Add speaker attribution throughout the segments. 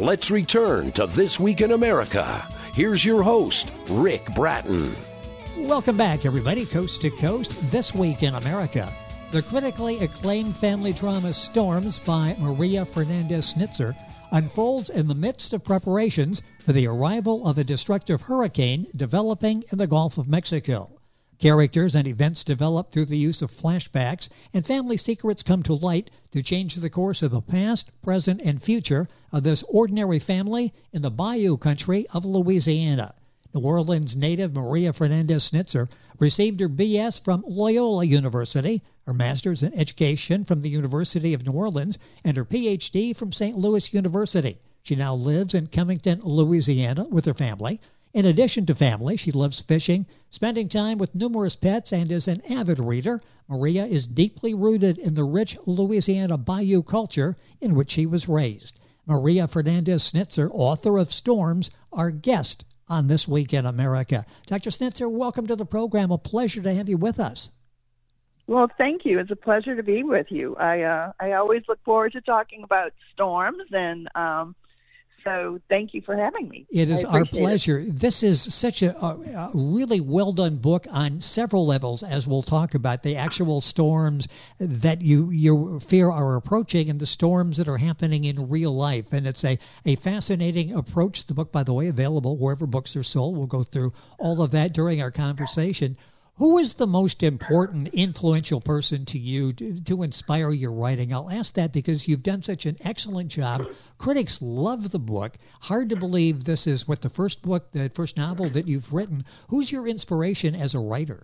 Speaker 1: Let's return to This Week in America. Here's your host, Rick Bratton.
Speaker 2: Welcome back, everybody, coast to coast, This Week in America. The critically acclaimed family drama Storms by Maria Fernandez-Schnitzer unfolds in the midst of preparations for the arrival of a destructive hurricane developing in the Gulf of Mexico. Characters and events develop through the use of flashbacks, and family secrets come to light to change the course of the past, present, and future of this ordinary family in the bayou country of Louisiana. New Orleans native Maria Fernandez-Schnitzer received her B.S. from Loyola University, her master's in education from the University of New Orleans, and her Ph.D. from St. Louis University. She now lives in Cummington, Louisiana with her family. In addition to family, she loves fishing, spending time with numerous pets, and is an avid reader. Maria is deeply rooted in the rich Louisiana bayou culture in which she was raised. Maria Fernandez-Schnitzer, author of Storms, our guest on This Week in America. Dr. Schnitzer, welcome to the program. A pleasure to have you with us.
Speaker 3: Well, thank you. It's a pleasure to be with you. I always look forward to talking about storms, and so thank you for having me.
Speaker 2: It is our pleasure. This is such a really well-done book on several levels, as we'll talk about, the actual storms that you fear are approaching and the storms that are happening in real life. And it's a fascinating approach. The book, by the way, available wherever books are sold. We'll go through all of that during our conversation. Who is the most important, influential person to you to inspire your writing? I'll ask that because you've done such an excellent job. Critics love the book. Hard to believe this is the first novel that you've written. Who's your inspiration as a writer?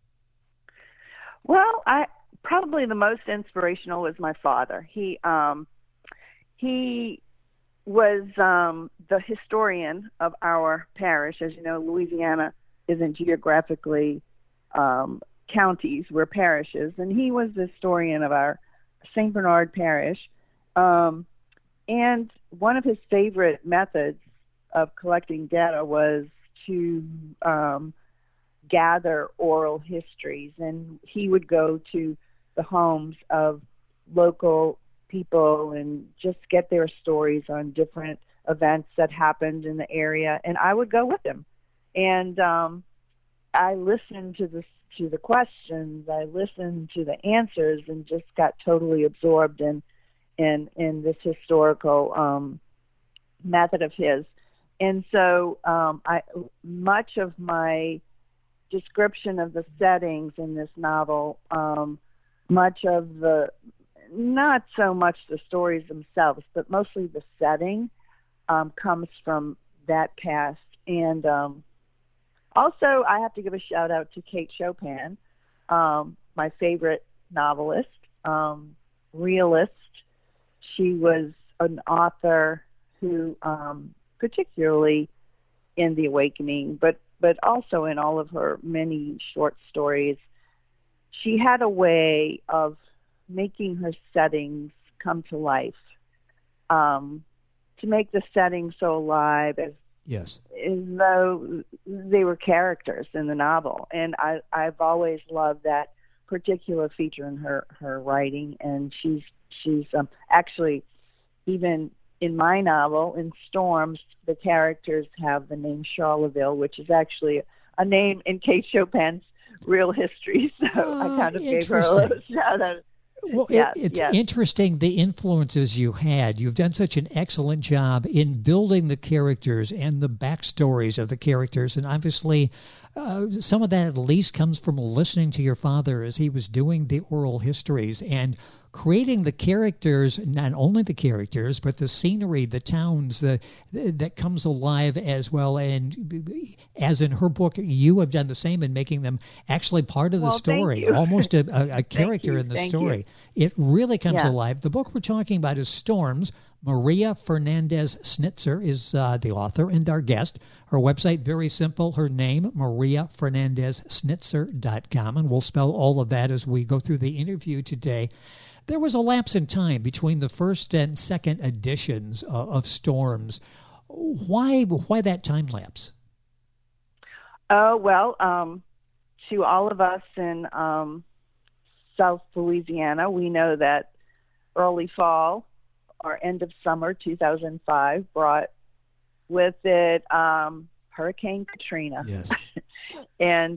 Speaker 3: Well, probably the most inspirational was my father. He was the historian of our parish. As you know, Louisiana isn't geographically counties, we're parishes, and he was the historian of our St. Bernard parish. And one of his favorite methods of collecting data was to gather oral histories, and he would go to the homes of local people and just get their stories on different events that happened in the area, and I would go with him. And I listened to the questions, I listened to the answers, and just got totally absorbed in this historical method of his. And so much of my description of the settings in this novel, much of not so much the stories themselves, but mostly the setting, comes from that past. And also, I have to give a shout out to Kate Chopin, my favorite novelist, realist. She was an author who, particularly in The Awakening, but also in all of her many short stories, she had a way of making her settings come to life, to make the setting so alive as though they were characters in the novel. And I've always loved that particular feature in her writing. And she's actually, even in my novel, in Storms, the characters have the name Charleville, which is actually a name in Kate Chopin's real history. So I kind of gave her a little shout out.
Speaker 2: Well, it's interesting the influences you had. You've done such an excellent job in building the characters and the backstories of the characters. And obviously, some of that at least comes from listening to your father as he was doing the oral histories and creating the characters, not only the characters, but the scenery, the towns, that comes alive as well. And as in her book, you have done the same in making them actually part of the story, almost a character in the story. It really comes alive. The book we're talking about is Storms. Maria Fernandez-Schnitzer is the author and our guest. Her website, very simple. Her name, mariafernandezschnitzer.com. And we'll spell all of that as we go through the interview today. There was a lapse in time between the first and second editions of Storms. Why that time lapse?
Speaker 3: Well, to all of us in South Louisiana, we know that early fall our end of summer 2005 brought with it Hurricane Katrina.
Speaker 2: Yes.
Speaker 3: And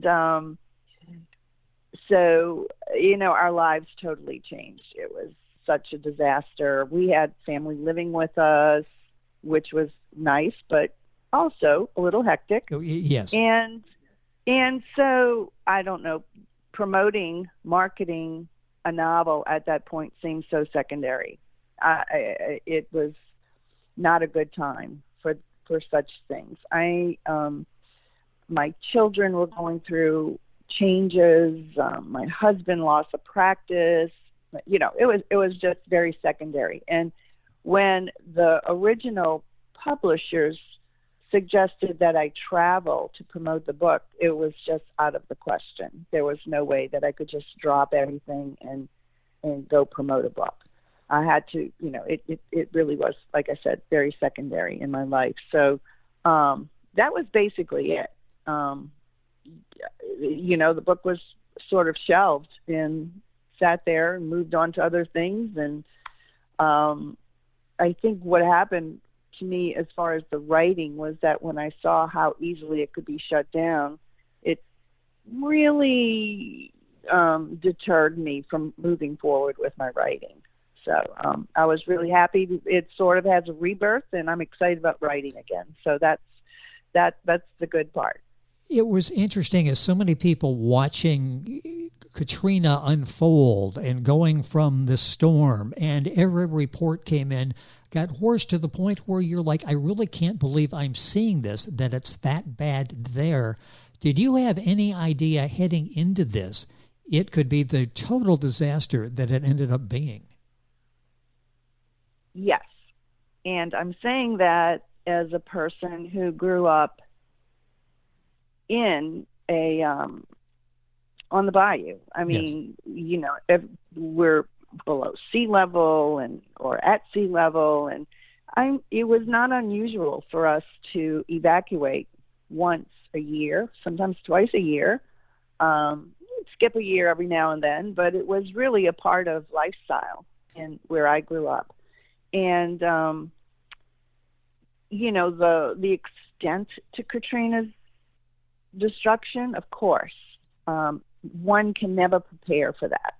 Speaker 3: so, you know, our lives totally changed. It was such a disaster. We had family living with us, which was nice, but also a little hectic.
Speaker 2: Oh, yes.
Speaker 3: And so, I don't know, marketing a novel at that point seemed so secondary. It was not a good time for such things. My children were going through changes. My husband lost a practice. You know, it was just very secondary. And when the original publishers suggested that I travel to promote the book, it was just out of the question. There was no way that I could just drop everything and go promote a book. I had to, you know, it really was, like I said, very secondary in my life. So that was basically it. You know, the book was sort of shelved and sat there and moved on to other things. And I think what happened to me as far as the writing was that when I saw how easily it could be shut down, it really deterred me from moving forward with my writing. So I was really happy. It sort of has a rebirth, and I'm excited about writing again. So that's the good part.
Speaker 2: It was interesting as so many people watching Katrina unfold and going from the storm, and every report came in, got hoarse to the point where you're like, I really can't believe I'm seeing this, that it's that bad there. Did you have any idea heading into this it could be the total disaster that it ended up being?
Speaker 3: Yes. And I'm saying that as a person who grew up in a on the bayou. I mean, yes. You know, if we're below sea level or at sea level, and it was not unusual for us to evacuate once a year, sometimes twice a year. Skip a year every now and then, but it was really a part of lifestyle and where I grew up. And you know, the extent to Katrina's destruction, of course, one can never prepare for that.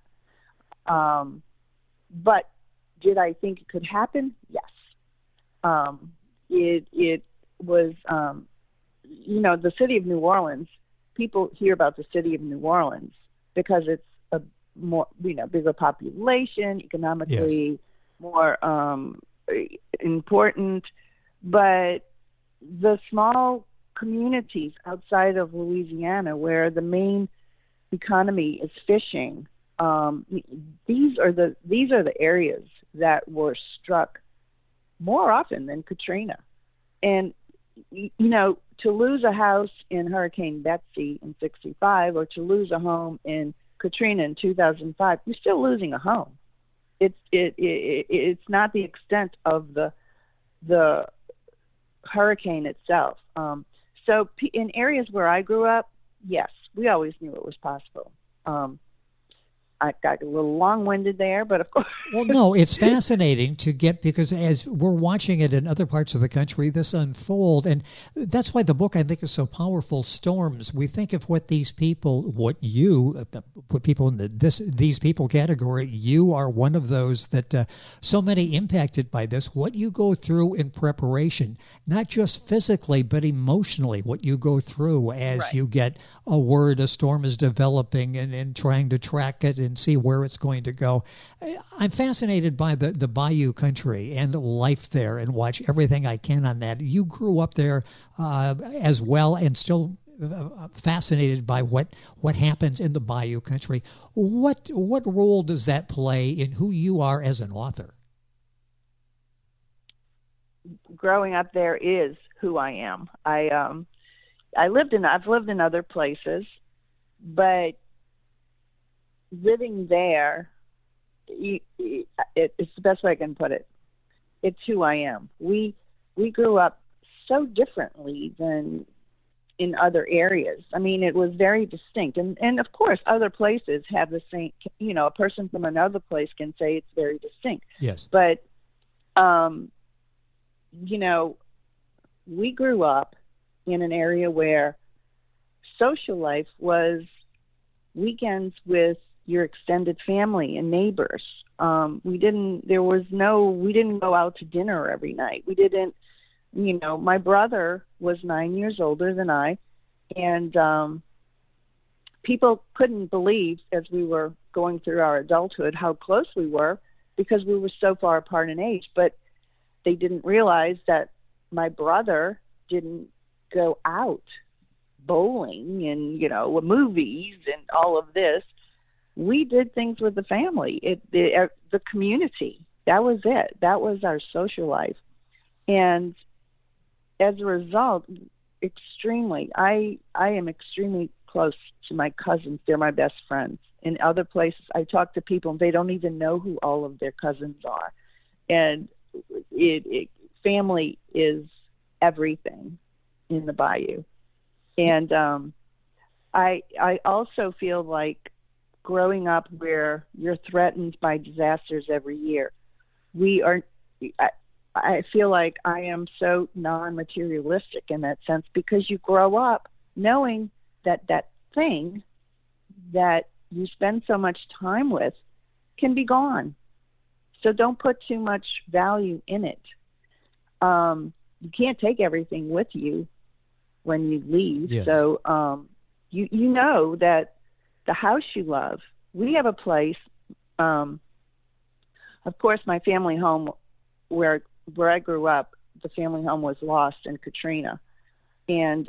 Speaker 3: But did I think it could happen? Yes. It was, you know, the city of New Orleans. People hear about the city of New Orleans because it's a more, you know, bigger population, economically yes. more important. But the small communities outside of Louisiana, where the main economy is fishing, these are the areas that were struck more often than Katrina. And you know, to lose a house in Hurricane Betsy in '65, or to lose a home in Katrina in 2005, you're still losing a home. It's not the extent of the hurricane itself. So in areas where I grew up, yes, we always knew it was possible. I got a little long-winded there, but of course.
Speaker 2: Well, no, it's fascinating to get, because as we're watching it in other parts of the country, this unfold, and that's why the book I think is so powerful. Storms. We think of what these people, what you put people in these people category. You are one of those that so many impacted by this. What you go through in preparation, not just physically but emotionally, what you go through as right. you get a word a storm is developing and trying to track it and see where it's going to go. I'm fascinated by the Bayou country and life there, and watch everything I can on that. You grew up there as well, and still fascinated by what happens in the Bayou country. What role does that play in who you are as an author?
Speaker 3: Growing up there is who I am. I've lived in other places, but living there, it's the best way I can put it. It's who I am. We grew up so differently than in other areas. I mean, it was very distinct. And of course, other places have the same, you know, a person from another place can say it's very distinct.
Speaker 2: Yes.
Speaker 3: But You know, we grew up in an area where social life was weekends with your extended family and neighbors. We didn't go out to dinner every night. We didn't, you know, my brother was 9 years older than I, and people couldn't believe as we were going through our adulthood how close we were because we were so far apart in age. But they didn't realize that my brother didn't go out bowling and, you know, movies and all of this. We did things with the family, the community. That was it. That was our social life. And as a result, I am extremely close to my cousins. They're my best friends. In other places, I talk to people and they don't even know who all of their cousins are. And family is everything in the Bayou. And I also feel like growing up where you're threatened by disasters every year, I feel like I am so non-materialistic in that sense because you grow up knowing that thing that you spend so much time with can be gone. So don't put too much value in it. You can't take everything with you when you leave.
Speaker 2: Yes.
Speaker 3: So you know that the house you love, we have a place, of course, my family home where I grew up, the family home was lost in Katrina. And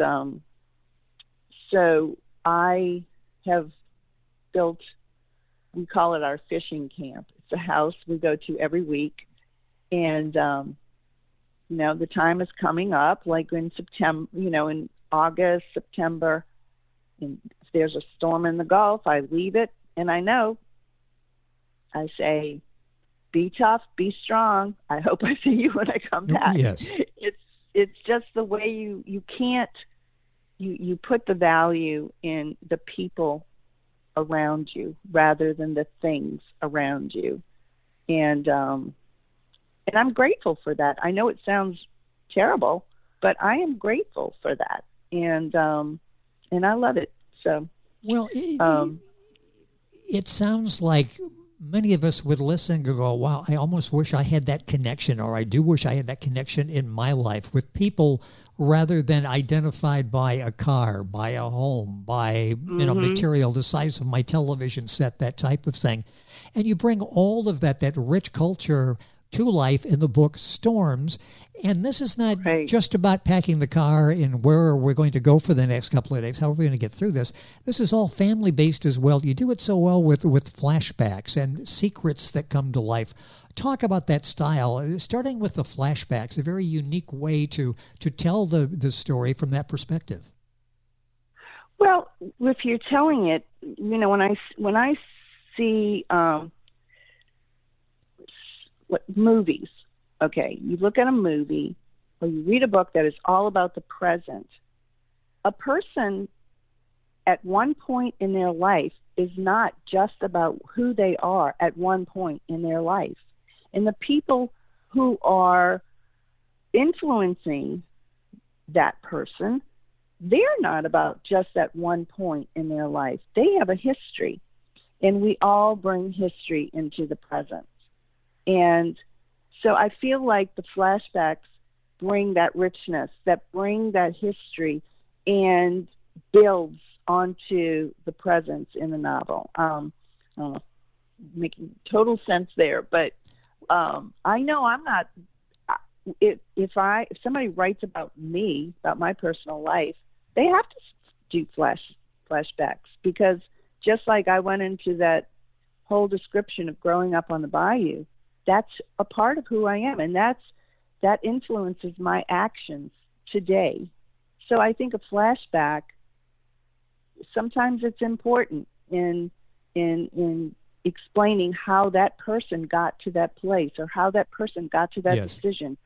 Speaker 3: so I have built, we call it our fishing camp. It's a house we go to every week. And, you know, the time is coming up, like in September, you know, in August, September. And if there's a storm in the Gulf, I leave it. And I say, be tough, be strong. I hope I see you when I come back.
Speaker 2: Yes.
Speaker 3: It's just the way you can't, you put the value in the people around you rather than the things around you. And I'm grateful for that. I know it sounds terrible, but I am grateful for that. And I love it. So,
Speaker 2: well, it sounds like many of us would listen and go, wow, I almost wish I had that connection, or I do wish I had that connection in my life with people rather than identified by a car, by a home, by you know, material, the size of my television set, that type of thing. And you bring all of that rich culture to life in the book Storms. And this is not just about packing the car and where we're going to go for the next couple of days, how are we going to get through this. This is all family-based as well. You do it so well with flashbacks and secrets that come to life. Talk about that style, starting with the flashbacks, a very unique way to tell the story from that perspective.
Speaker 3: Well, if you're telling it, you know, when I see movies, okay, you look at a movie or you read a book that is all about the present, a person at one point in their life is not just about who they are at one point in their life. And the people who are influencing that person, they're not about just at one point in their life. They have a history, and we all bring history into the present. And so I feel like the flashbacks bring that richness, that bring that history, and builds onto the presence in the novel. I don't know, making total sense there, but I know I'm not. If somebody writes about me, about my personal life, they have to do flashbacks, because just like I went into that whole description of growing up on the Bayou, that's a part of who I am, and that influences my actions today. So I think a flashback, sometimes it's important in explaining how that person got to that place, or how that person got to that decision,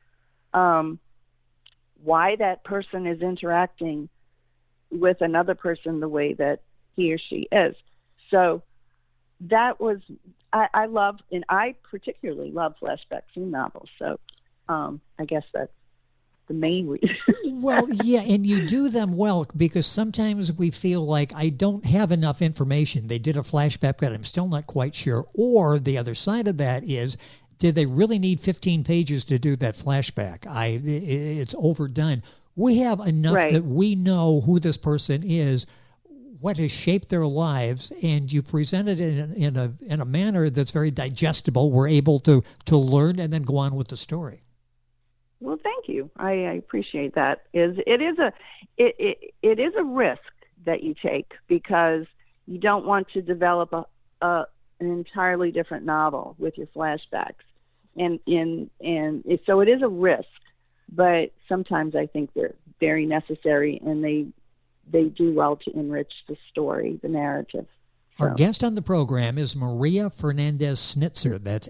Speaker 3: why that person is interacting with another person the way that he or she is. So that was, I love, and I particularly love flashbacks in novels. So I guess that's the main reason.
Speaker 2: Well, yeah, and you do them well because sometimes we feel like I don't have enough information. They did a flashback, but I'm still not quite sure. Or the other side of that is, did they really need 15 pages to do that flashback? It's overdone. We have enough that we know who this person is, what has shaped their lives, and you present it in a manner that's very digestible. We're able to learn and then go on with the story.
Speaker 3: Well, thank you. I appreciate that. It is a risk that you take because you don't want to develop an entirely different novel with your flashbacks, and so it is a risk. But sometimes I think they're very necessary, and they do well to enrich the story, the narrative.
Speaker 2: Our guest on the program is Maria Fernandez-Snitzer. That's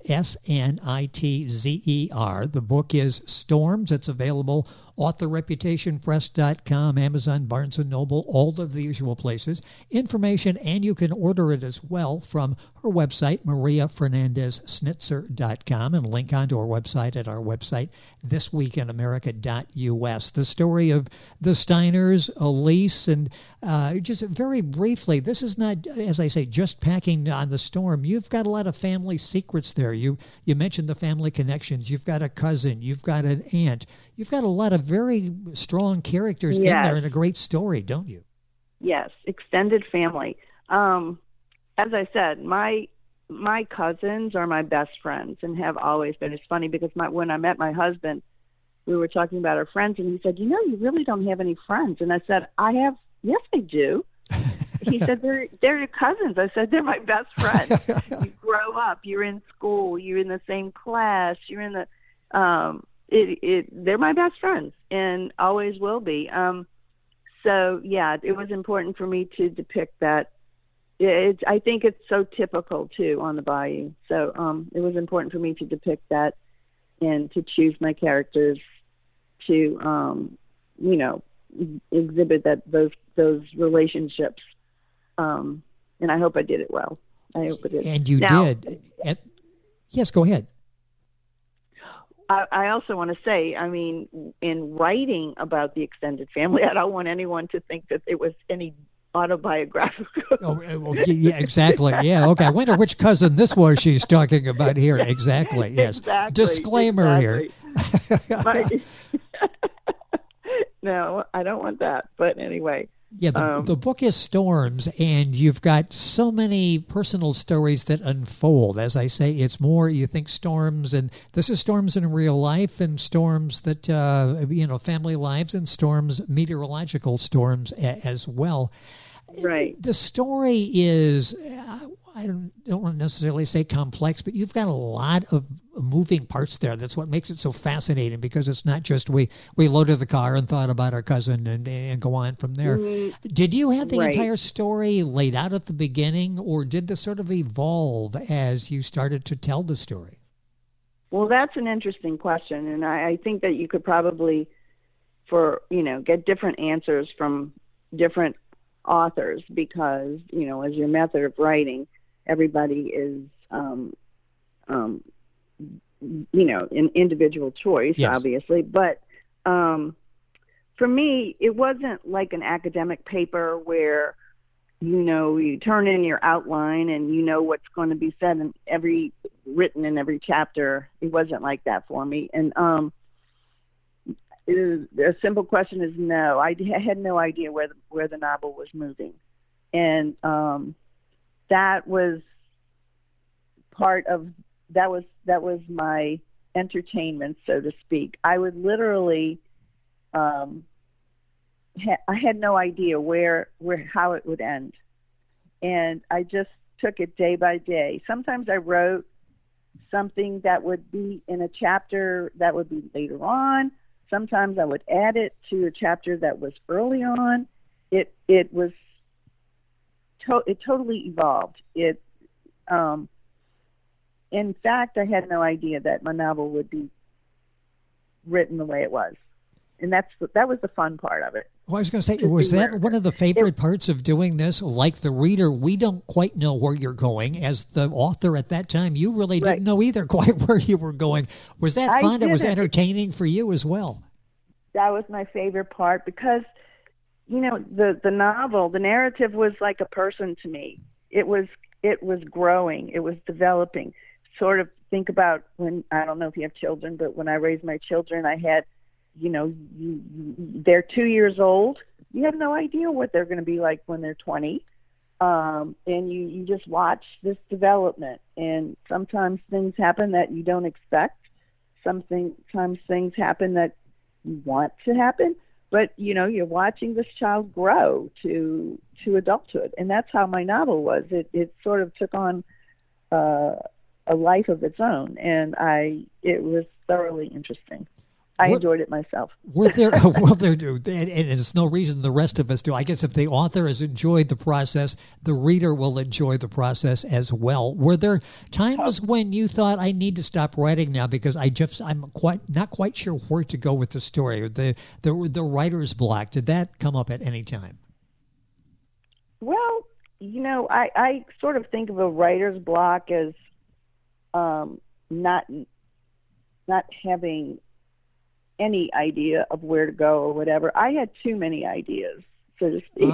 Speaker 2: Snitzer. The book is Storms. It's available authorreputationpress.com, Amazon, Barnes & Noble, all of the usual places. Information, and you can order it as well from her website, mariafernandezsnitzer.com, and link onto our website at our website, thisweekinamerica.us. The story of the Steiners, Elise, and just very briefly, this is not, as I say, just packing on the storm. You've got a lot of family secrets there. You mentioned the family connections. You've got a cousin. You've got an aunt. You've got a lot of very strong characters in there and a great story, don't you?
Speaker 3: Yes, extended family. As I said, my cousins are my best friends and have always been. It's funny because when I met my husband, we were talking about our friends, and he said, "You know, you really don't have any friends." And I said, "Yes, I do." He said, they're your cousins. I said, they're my best friends. You grow up, you're in school, you're in the same class, you're in the, they're my best friends and always will be. So yeah, it was important for me to depict that. I think it's so typical too on the Bayou. So, it was important for me to depict that and to choose my characters to, exhibit those relationships. And I hope I did it well. I hope I did.
Speaker 2: And you did. Yes, go ahead.
Speaker 3: I also want to say, I mean, in writing about the extended family, I don't want anyone to think that it was any autobiographical.
Speaker 2: Oh, yeah, exactly. Yeah, okay. I wonder which cousin this was she's talking about here. Exactly, yes.
Speaker 3: Exactly.
Speaker 2: Disclaimer here.
Speaker 3: No, I don't want that. But anyway.
Speaker 2: Yeah, the book is Storms, and you've got so many personal stories that unfold. As I say, it's more, you think storms, and this is storms in real life, and storms that, family lives, and storms, meteorological storms as well.
Speaker 3: Right.
Speaker 2: The story is, I don't want to necessarily say complex, but you've got a lot of moving parts there. That's what makes it so fascinating, because it's not just we loaded the car and thought about our cousin and go on from there. Did you have the entire story laid out at the beginning, or did this sort of evolve as you started to tell the story?
Speaker 3: Well, that's an interesting question, and I think that you could probably, get different answers from different authors, because, as your method of writing, everybody is, an individual choice, yes, obviously. But for me, it wasn't like an academic paper where, you turn in your outline and what's going to be said in written in every chapter. It wasn't like that for me. And a simple question is no. I had no idea where the novel was moving, and that was part of that was my entertainment, so to speak. I would literally, I had no idea how it would end, and I just took it day by day. Sometimes I wrote something that would be in a chapter that would be later on. Sometimes I would add it to a chapter that was early on. It totally evolved. In fact, I had no idea that my novel would be written the way it was. And that was the fun part of it.
Speaker 2: Well, I was going to say, was that one of the favorite parts of doing this? Like the reader, we don't quite know where you're going. As the author at that time, you really didn't know either quite where you were going. Was that fun? It was entertaining for you as well.
Speaker 3: That was my favorite part because, the novel, the narrative was like a person to me. It was growing. It was developing. Sort of think about when, I don't know if you have children, but when I raised my children, I had, they're 2 years old. You have no idea what they're going to be like when they're 20. And you just watch this development. And sometimes things happen that you don't expect. Sometimes things happen that you want to happen. But, you're watching this child grow to adulthood. And that's how my novel was. It sort of took on a life of its own. And it was thoroughly interesting. I enjoyed it myself.
Speaker 2: And it's no reason the rest of us do. I guess if the author has enjoyed the process, the reader will enjoy the process as well. Were there times when you thought, I need to stop writing now because I'm not quite sure where to go with the story, or the writer's block? Did that come up at any time?
Speaker 3: Well, I sort of think of a writer's block as not having any idea of where to go or whatever. I had too many ideas, so to speak.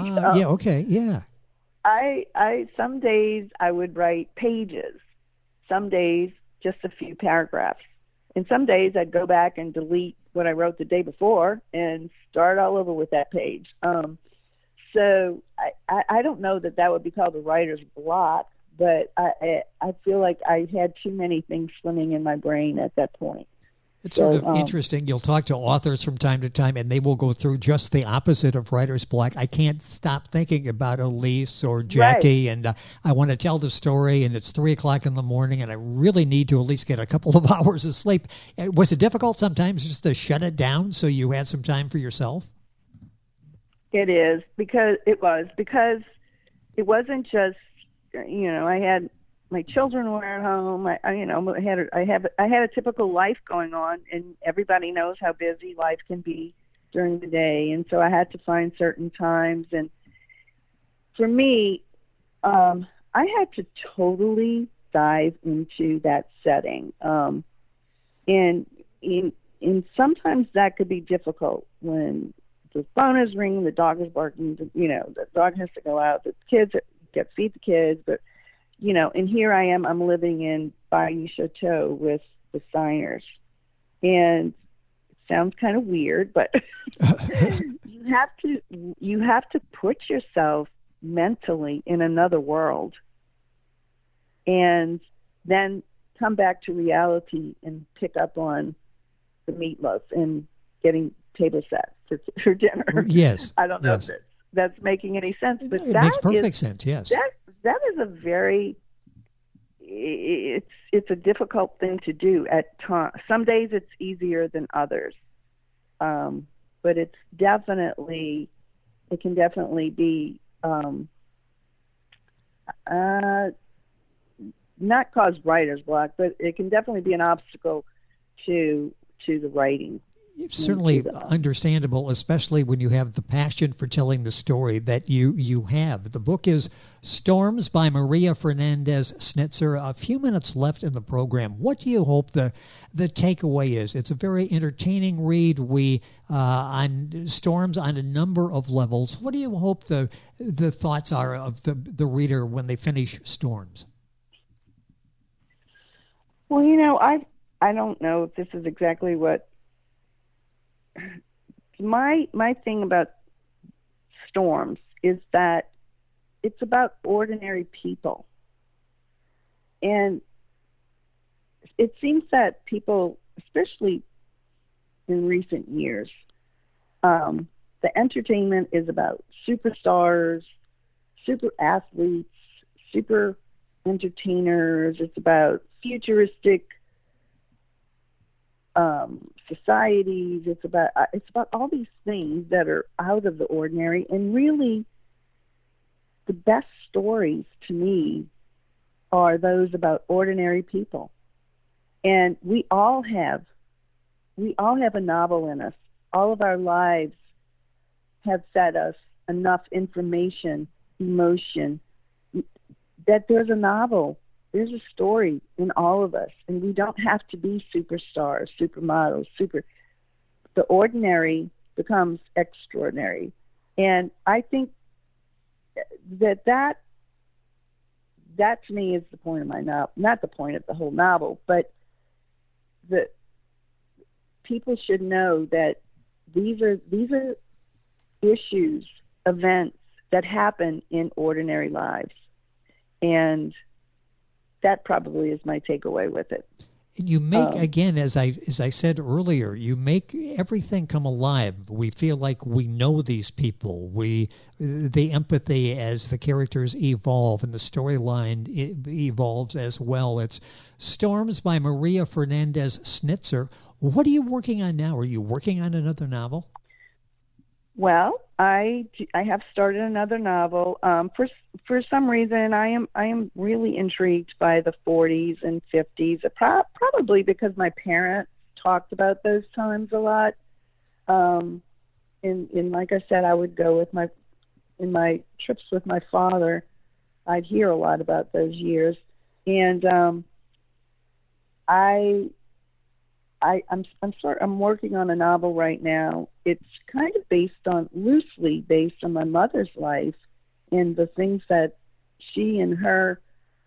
Speaker 3: Some days I would write pages, some days just a few paragraphs, and some days I'd go back and delete what I wrote the day before and start all over with that page. So I don't know that would be called a writer's block, but I feel like I had too many things swimming in my brain at that point.
Speaker 2: It's sort of interesting. You'll talk to authors from time to time, and they will go through just the opposite of writer's block. I can't stop thinking about Elise or Jackie, and I want to tell the story, and it's 3 o'clock in the morning, and I really need to at least get a couple of hours of sleep. Was it difficult sometimes just to shut it down so you had some time for yourself?
Speaker 3: It is, because it wasn't just, I had my children were at home. I had a typical life going on, and everybody knows how busy life can be during the day. And so I had to find certain times. And for me, I had to totally dive into that setting. And sometimes that could be difficult when the phone is ringing, the dog is barking, the dog has to go out, the kids feed the kids, but and here I am, I'm living in Bayou Chateau with the signers. And it sounds kind of weird, but you have to put yourself mentally in another world and then come back to reality and pick up on the meatloaf and getting table set for dinner.
Speaker 2: Yes.
Speaker 3: I don't know if that's making any sense, but
Speaker 2: it makes perfect sense, yes.
Speaker 3: That is a very, it's a difficult thing to do at times. Some days it's easier than others. But it can definitely be, not cause writer's block, but it can definitely be an obstacle to the writing.
Speaker 2: It's certainly understandable, especially when you have the passion for telling the story that you have. The book is Storms by Maria Fernandez Snitzer. A few minutes left in the program. What do you hope the takeaway is? It's a very entertaining read. We on Storms on a number of levels. What do you hope the thoughts are of the reader when they finish Storms?
Speaker 3: Well, I don't know if this is exactly what my thing about Storms is that it's about ordinary people. And it seems that people, especially in recent years, the entertainment is about superstars, super athletes, super entertainers. It's about futuristic societies. It's about all these things that are out of the ordinary, and really the best stories to me are those about ordinary people. And we all have a novel in us all of our lives have fed us enough information, emotion, that there's a novel, there's a story in all of us, and we don't have to be superstars, supermodels, the ordinary becomes extraordinary. And I think that to me is the point of my novel, not the point of the whole novel, but the people should know that these are issues, events that happen in ordinary lives. And that probably is my takeaway with it.
Speaker 2: You make, again, as I said earlier, you make everything come alive. We feel like we know these people. The empathy as the characters evolve and the storyline evolves as well. It's Storms by Maria Fernandez Snitzer. What are you working on now? Are you working on another novel?
Speaker 3: Well, I have started another novel. For some reason, I am really intrigued by the 40s and 50s. Probably because my parents talked about those times a lot. And like I said, I would go in my trips with my father. I'd hear a lot about those years, and I'm working on a novel right now. It's kind of loosely based on my mother's life and the things that she and her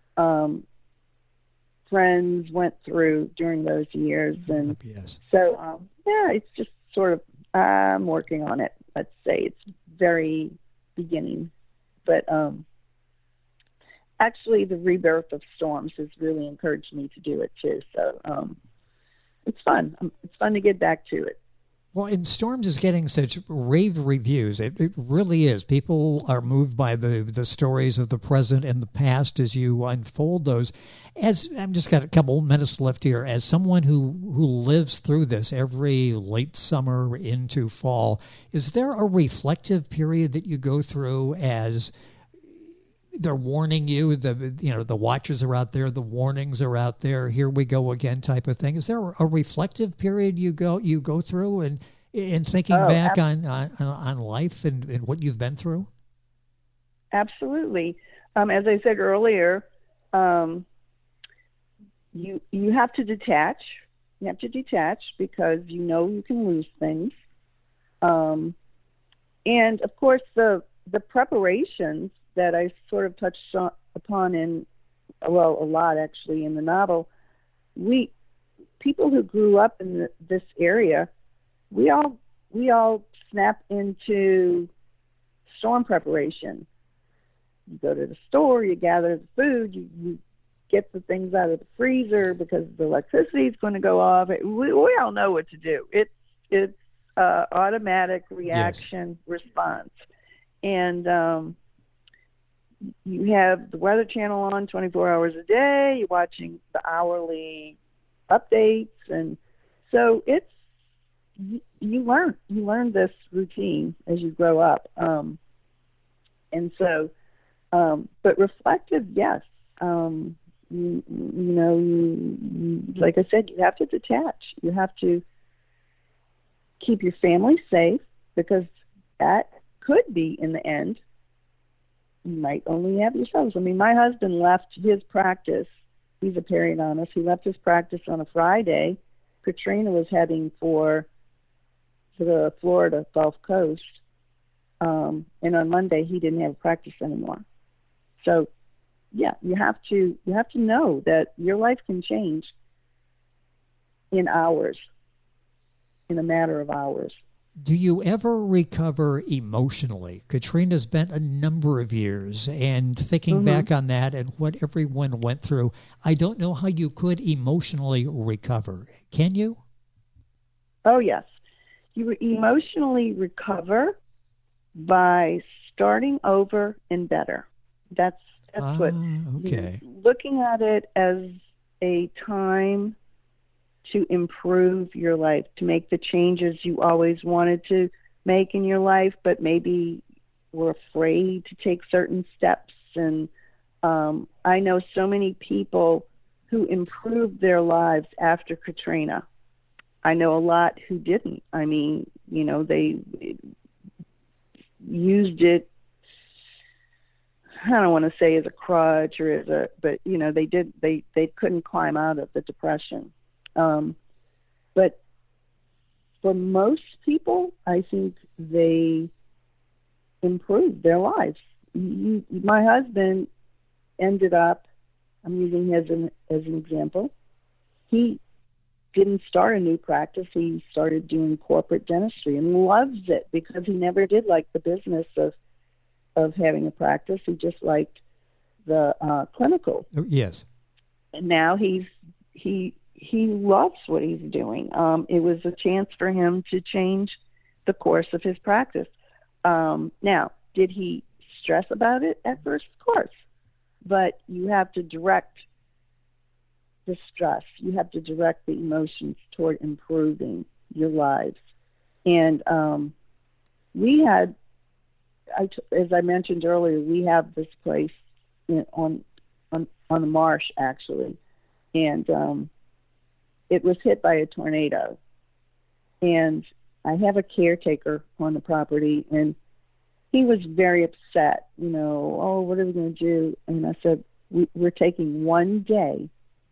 Speaker 3: friends went through during those years. And
Speaker 2: yes.
Speaker 3: So, it's just sort of, I'm working on it. Let's say it's very beginning, but actually the rebirth of Storms has really encouraged me to do it too. So, it's fun. It's fun to get back to it.
Speaker 2: Well, and Storms is getting such rave reviews. It really is. People are moved by the stories of the present and the past as you unfold those. As I've just got a couple minutes left here, as someone who lives through this every late summer into fall, is there a reflective period that you go through as they're warning you, the watchers are out there, the warnings are out there, here we go again type of thing? Is there a reflective period you go through and thinking back on life and what you've been through?
Speaker 3: Absolutely. As I said earlier, you have to detach. You have to detach because you can lose things. And of course the preparations that I sort of touched upon a lot actually in the novel. People who grew up in this area, we all snap into storm preparation. You go to the store, you gather the food, you get the things out of the freezer because the electricity is going to go off. We all know what to do. It's automatic reaction response, and you have the Weather Channel on 24 hours a day. You're watching the hourly updates, and so you learn this routine as you grow up, and so but reflective, yes. Like I said, you have to detach. You have to keep your family safe because that could be in the end. You might only have yourselves. I mean, my husband left his practice. He's a periodontist. He left his practice on a Friday. Katrina was heading for the Florida Gulf Coast. And on Monday, he didn't have practice anymore. So, yeah, you have to know that your life can change in hours, in a matter of hours.
Speaker 2: Do you ever recover emotionally? Katrina's been a number of years, and thinking back on that and what everyone went through, I don't know how you could emotionally recover. Can you?
Speaker 3: Oh, yes. You emotionally recover by starting over and better. That's what.
Speaker 2: Okay.
Speaker 3: Looking at it as a time to improve your life, to make the changes you always wanted to make in your life, but maybe were afraid to take certain steps. And I know so many people who improved their lives after Katrina. I know a lot who didn't. I mean, you know, they used it, I don't want to say as a crutch or as a, but, you know, they couldn't climb out of the depression. But for most people, I think they improved their lives. My husband ended up, I'm using him as an example, he didn't start a new practice. He started doing corporate dentistry and loves it because he never did like the business of having a practice. He just liked the clinical.
Speaker 2: Yes. And
Speaker 3: now he loves what he's doing. It was a chance for him to change the course of his practice. Now, did he stress about it at first? Of course. But you have to direct the stress. You have to direct the emotions toward improving your lives. And we had, as I mentioned earlier, we have this place on the marsh, actually. And it was hit by a tornado. And I have a caretaker on the property, and he was very upset, you know, oh, what are we going to do? And I said, we're taking one day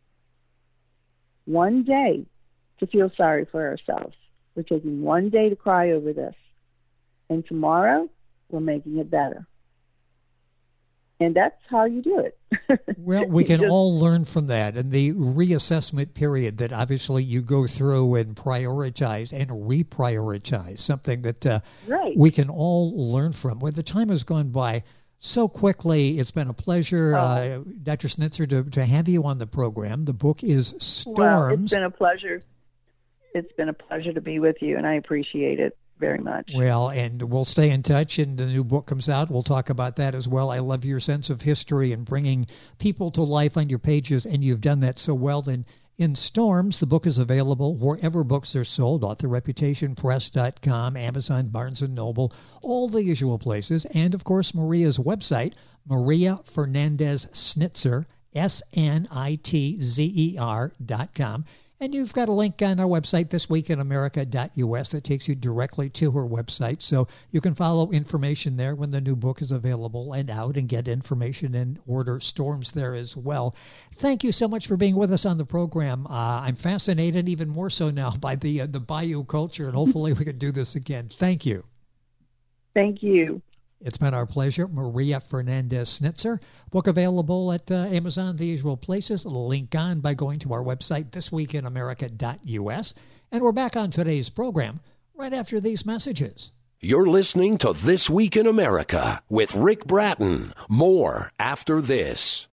Speaker 3: to feel sorry for ourselves. We're taking one day to cry over this. And tomorrow, we're making it better. And that's how you do it.
Speaker 2: Well, we can all learn from that. And the reassessment period that obviously you go through and prioritize and reprioritize, something that
Speaker 3: right.
Speaker 2: we can all learn from. Well, the time has gone by so quickly. It's been a pleasure, Dr. Snitzer, to have you on the program. The book is Storms.
Speaker 3: Well, it's been a pleasure. It's been a pleasure to be with you, and I appreciate it very much.
Speaker 2: Well, and we'll stay in touch, and the new book comes out. We'll talk about that as well. I love your sense of history and bringing people to life on your pages, and you've done that so well. And in Storms, the book is available wherever books are sold, authorreputationpress.com, Amazon, Barnes & Noble, all the usual places. And, of course, Maria's website, Maria Fernandez Snitzer, SNITZER.com. And you've got a link on our website, thisweekinamerica.us, that takes you directly to her website. So you can follow information there when the new book is available and out, and get information and order Storms there as well. Thank you so much for being with us on the program. I'm fascinated even more so now by the Bayou culture, and hopefully we can do this again. Thank you.
Speaker 3: Thank you.
Speaker 2: It's been our pleasure. Maria Fernandez Snitzer. Book available at Amazon, the usual places. Link on by going to our website, thisweekinamerica.us. And we're back on today's program right after these messages.
Speaker 1: You're listening to This Week in America with Rick Bratton. More after this.